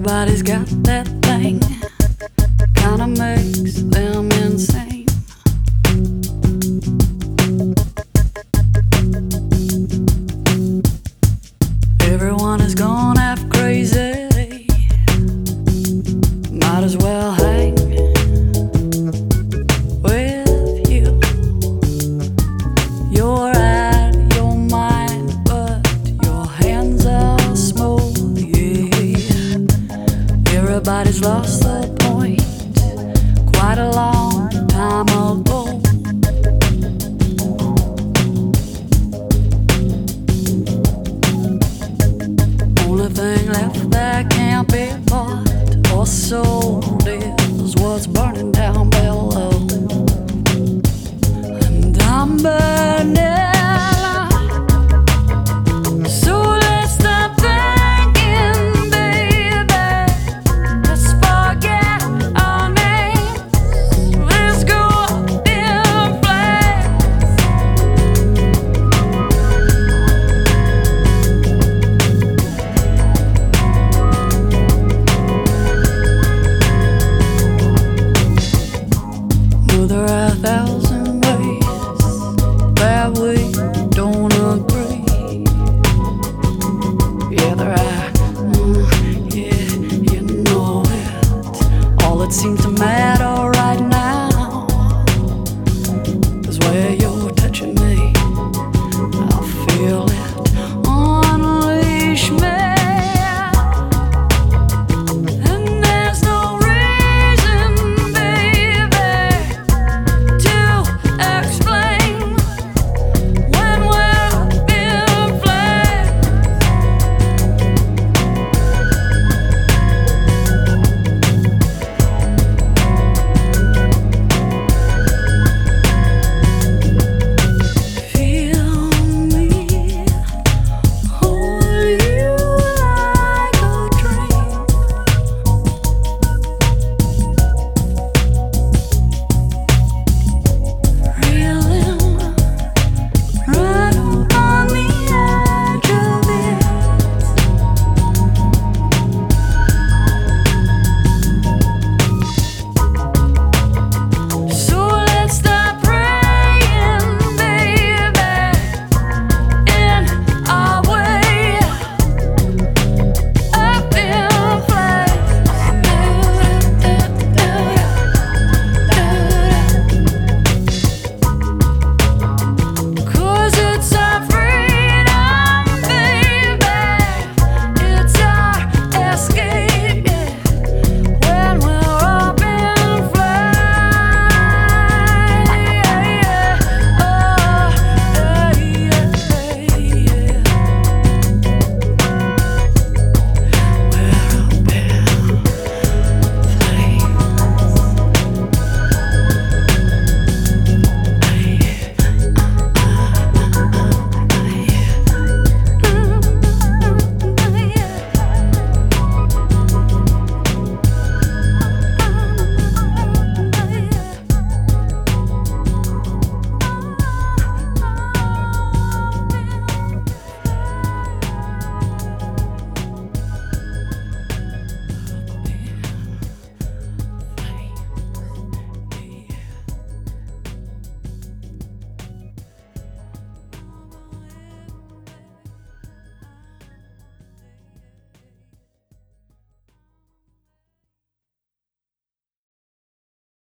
Everybody's got that thing, kinda makes them insane. Everyone has gone half crazy, might as well hang with you. You're out of your mind, but your hands are smooth, yeah. Everybody's lost the point quite a long time ago. Only thing left that can't be bought or sold is what's burning down below. And I'm burning. So let's stop thinking, baby. Let's forget our names. Let's go up in flames. There are 1,000 ways that we don't agree. Yeah, there are, yeah, you know it. All it seems to